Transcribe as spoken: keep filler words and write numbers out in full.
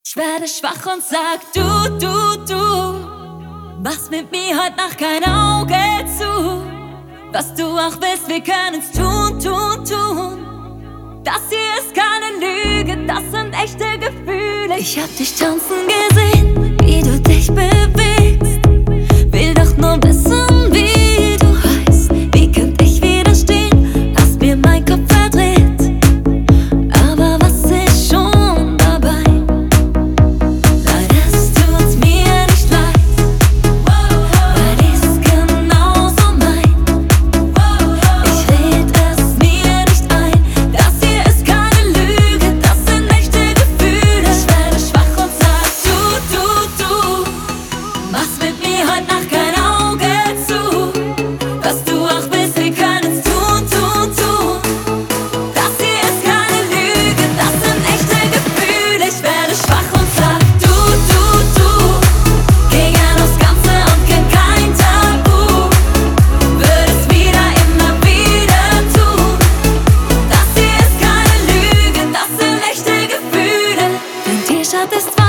Ich werde schwach und sag du, du, du machst mit mir heute Nacht kein Auge zu. Was du auch willst, wir können's tun, tun, tun. Das hier ist keine Lüge, das sind echte Gefühle. Ich hab dich tanzen gesehen, wie du dich bewegst. Will doch nur wissen, wie du heißt. Wie könnt ich widerstehen? Hast mir mein Kopf verdreht. Aber was ist schon dabei? Leider es tut mir nicht leid, weil ich's genauso mein. Ich red es mir nicht ein, das hier ist keine Lüge, das sind echte Gefühle. Ich werde schwach und sag du, du, du machst mit mir heute Nacht kein Auge zu. Was du auch willst, wir können's tun, tun, tun. Das hier ist keine Lüge, das sind echte Gefühle. Ich werde schwach und sag du, du, du geh gern aufs Ganze und kenn kein Tabu. Würde es wieder, immer wieder tun. Das hier ist keine Lüge, das sind echte Gefühle. Dein T-Shirt ist weiß.